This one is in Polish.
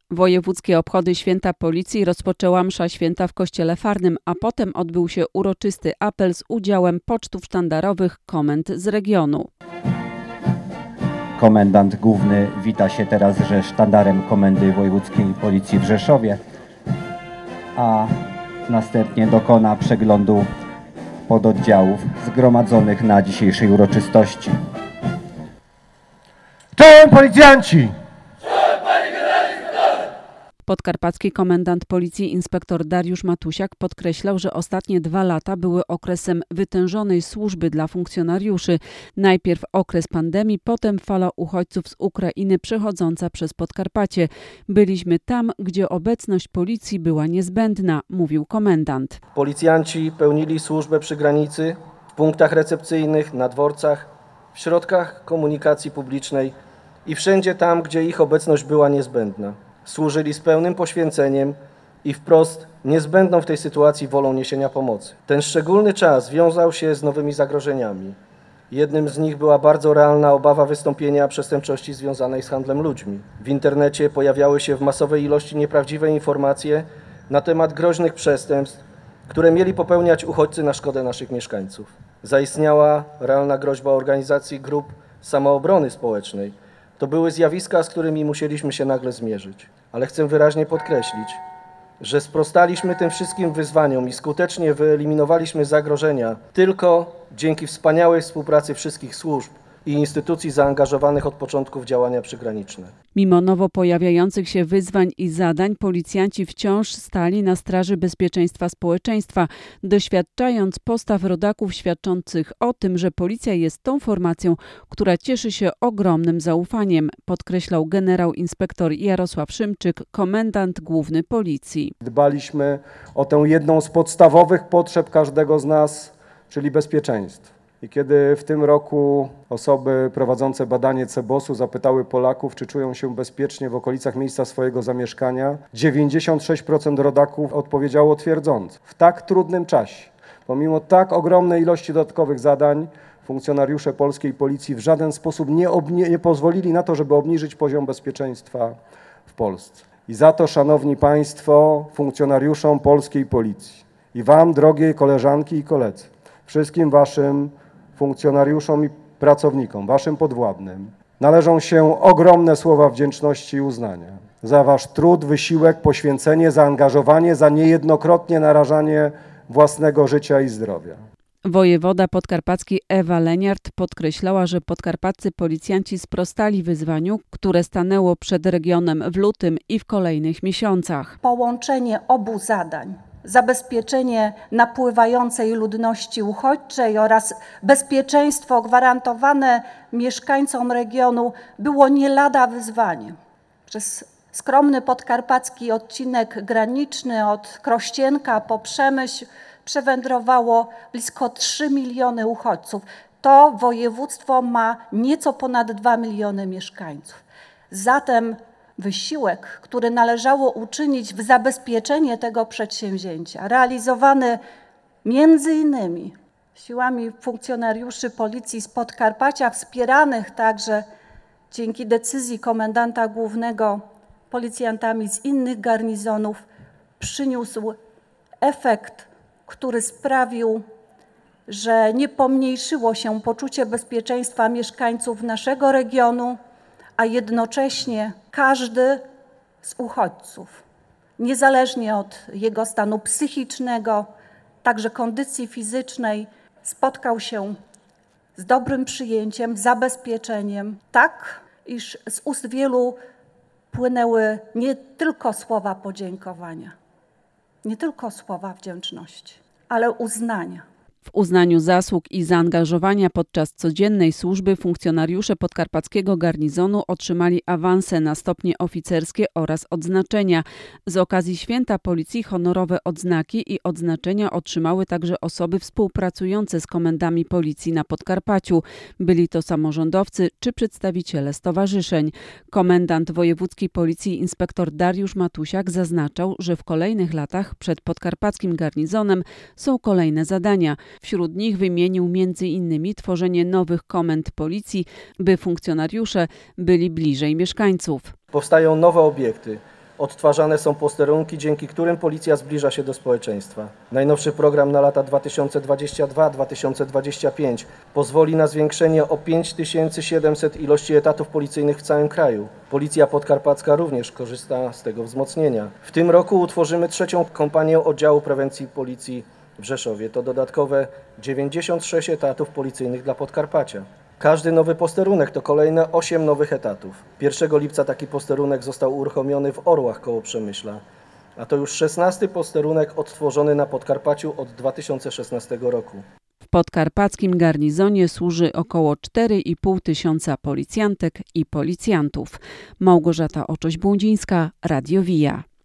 Wojewódzkie obchody Święta Policji rozpoczęła msza święta w Kościele Farnym, a potem odbył się uroczysty apel z udziałem pocztów sztandarowych komend z regionu. Komendant główny wita się teraz ze sztandarem Komendy Wojewódzkiej Policji w Rzeszowie, a następnie dokona przeglądu pododdziałów zgromadzonych na dzisiejszej uroczystości. Czołem policjanci! Podkarpacki komendant policji inspektor Dariusz Matusiak podkreślał, że ostatnie 2 lata były okresem wytężonej służby dla funkcjonariuszy. Najpierw okres pandemii, potem fala uchodźców z Ukrainy przechodząca przez Podkarpacie. Byliśmy tam, gdzie obecność policji była niezbędna, mówił komendant. Policjanci pełnili służbę przy granicy, w punktach recepcyjnych, na dworcach, w środkach komunikacji publicznej i wszędzie tam, gdzie ich obecność była niezbędna. Służyli z pełnym poświęceniem i wprost niezbędną w tej sytuacji wolą niesienia pomocy. Ten szczególny czas wiązał się z nowymi zagrożeniami. Jednym z nich była bardzo realna obawa wystąpienia przestępczości związanej z handlem ludźmi. W internecie pojawiały się w masowej ilości nieprawdziwe informacje na temat groźnych przestępstw, które mieli popełniać uchodźcy na szkodę naszych mieszkańców. Zaistniała realna groźba organizacji grup samoobrony społecznej. To były zjawiska, z którymi musieliśmy się nagle zmierzyć. Ale chcę wyraźnie podkreślić, że sprostaliśmy tym wszystkim wyzwaniom i skutecznie wyeliminowaliśmy zagrożenia tylko dzięki wspaniałej współpracy wszystkich służb i instytucji zaangażowanych od początku w działania przygraniczne. Mimo nowo pojawiających się wyzwań i zadań, policjanci wciąż stali na straży bezpieczeństwa społeczeństwa, doświadczając postaw rodaków świadczących o tym, że policja jest tą formacją, która cieszy się ogromnym zaufaniem, podkreślał generał inspektor Jarosław Szymczyk, komendant główny policji. Dbaliśmy o tę jedną z podstawowych potrzeb każdego z nas, czyli bezpieczeństwo. I kiedy w tym roku osoby prowadzące badanie CBOS-u zapytały Polaków, czy czują się bezpiecznie w okolicach miejsca swojego zamieszkania, 96% rodaków odpowiedziało twierdząco. W tak trudnym czasie, pomimo tak ogromnej ilości dodatkowych zadań, funkcjonariusze polskiej policji w żaden sposób nie pozwolili na to, żeby obniżyć poziom bezpieczeństwa w Polsce. I za to, szanowni państwo, funkcjonariuszom polskiej policji i wam, drogie koleżanki i koledzy, wszystkim waszym funkcjonariuszom i pracownikom, waszym podwładnym, należą się ogromne słowa wdzięczności i uznania za wasz trud, wysiłek, poświęcenie, zaangażowanie, za niejednokrotnie narażanie własnego życia i zdrowia. Wojewoda podkarpacki Ewa Leniart podkreślała, że podkarpaccy policjanci sprostali wyzwaniu, które stanęło przed regionem w lutym i w kolejnych miesiącach. Połączenie obu zadań, zabezpieczenie napływającej ludności uchodźczej oraz bezpieczeństwo gwarantowane mieszkańcom regionu było nie lada wyzwaniem. Przez skromny podkarpacki odcinek graniczny od Krościenka po Przemyśl przewędrowało blisko 3 miliony uchodźców. To województwo ma nieco ponad 2 miliony mieszkańców. Zatem wysiłek, który należało uczynić w zabezpieczenie tego przedsięwzięcia, realizowany między innymi siłami funkcjonariuszy policji z Podkarpacia, wspieranych także dzięki decyzji komendanta głównego policjantami z innych garnizonów, przyniósł efekt, który sprawił, że nie pomniejszyło się poczucie bezpieczeństwa mieszkańców naszego regionu, a jednocześnie każdy z uchodźców, niezależnie od jego stanu psychicznego, także kondycji fizycznej, spotkał się z dobrym przyjęciem, zabezpieczeniem, tak iż z ust wielu płynęły nie tylko słowa podziękowania, nie tylko słowa wdzięczności, ale uznania. W uznaniu zasług i zaangażowania podczas codziennej służby funkcjonariusze podkarpackiego garnizonu otrzymali awanse na stopnie oficerskie oraz odznaczenia. Z okazji Święta Policji honorowe odznaki i odznaczenia otrzymały także osoby współpracujące z komendami policji na Podkarpaciu. Byli to samorządowcy czy przedstawiciele stowarzyszeń. Komendant wojewódzkiej policji inspektor Dariusz Matusiak zaznaczał, że w kolejnych latach przed podkarpackim garnizonem są kolejne zadania. Wśród nich wymienił m.in. tworzenie nowych komend policji, by funkcjonariusze byli bliżej mieszkańców. Powstają nowe obiekty, Odtwarzane są posterunki, dzięki którym policja zbliża się do społeczeństwa. Najnowszy program na lata 2022-2025 pozwoli na zwiększenie o 5700 ilości etatów policyjnych w całym kraju. Policja Podkarpacka również korzysta z tego wzmocnienia. W tym roku utworzymy 3. kompanię oddziału prewencji policji w Rzeszowie. To dodatkowe 96 etatów policyjnych dla Podkarpacia. Każdy nowy posterunek to kolejne 8 nowych etatów. 1 lipca taki posterunek został uruchomiony w Orłach koło Przemyśla, a to już 16 posterunek odtworzony na Podkarpaciu od 2016 roku. W podkarpackim garnizonie służy około 4,5 tysiąca policjantek i policjantów. Małgorzata Oczoś-Błądzińska, Radio Via.